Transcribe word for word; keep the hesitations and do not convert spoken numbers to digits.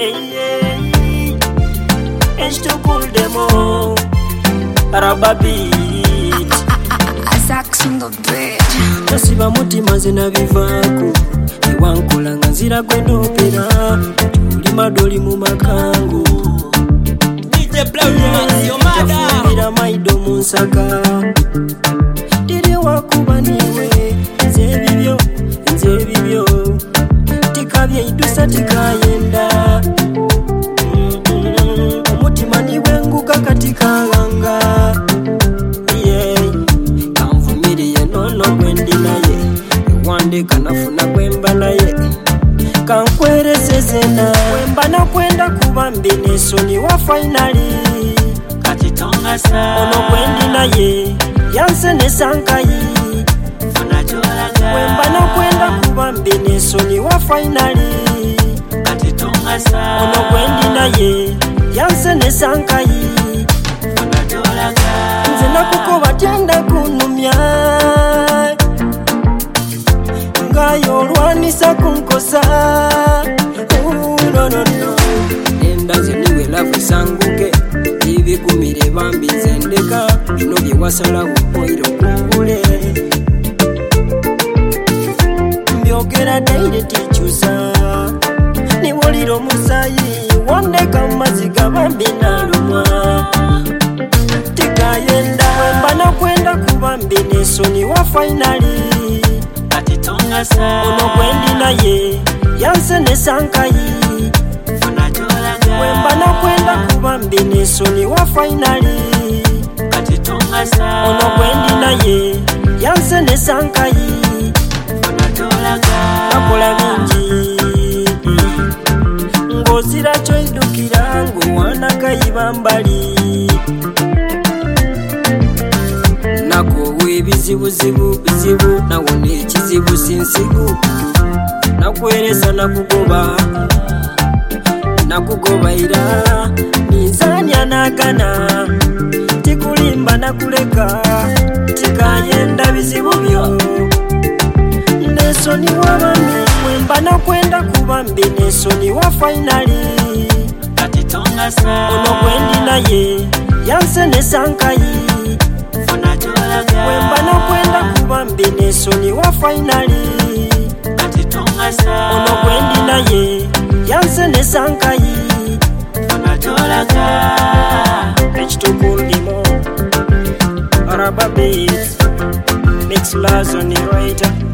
Hey, it's to pull them all. Araba beat. Sax on the bridge. Nasiba mutima zina bivako. Iwankula nga nzira kwendopera. Tuli madoli mu makango. D J Blauman, yo mada. Tafuira maido munsaka. Diri wakuba niwe. Nze bibyo, nze bibyo. Tikabye idusa tikayenda. Omutima niwe nguka katika wanga. Wande kanafuna kwemba naye kankweresezena kwemba na kwenda kuba mbinesoni wa finali kati tonga sa ono kwendi naye yansene sankayi funa jolaga kwemba na kwenda kuba mbinesoni wa finali kati tonga sa ono kwendi naye yansene sankayi funa jolaga nze nakukoba tenda kunumya ngayo olwanisa kunkosa. Ooh, no, no, no. Enda ziniwe lafu sanguke ibikumire bambize ndeka bino bye wasala kupoiro kumbule mbyogera daire tichusa niwuliro musayi wandeka maziga bambi nalumwa tikayenda wemba na kwenda kuba mbinesoni wa finali ono kwendi naye yansene sankayi funa jolaga wemba na kwenda kuba mbinesoni wa finali kati tonga sa ono kwendi naye yansene sankayi funa jolaga akola bingi ngozira kyoidukira ng'owanakayiba mbali ebizibuzibu bizibu nawona ekizibu sinsigu nakweresa nakugoba nakugobaira ninzanya nagana tikulimba nakuleka tikayenda bizibu byo nesoni wabami wemba nakwenda kuba mbi nesoni wa finali kati tonga sa ono kwendi naye yansene sankayi wemba na kwenda kuba mbinesoni wa finali kati tonga sa ono kwendi naye yansene sankayi funa jolaga ekitukulimo Araba beats mix lazo ni writer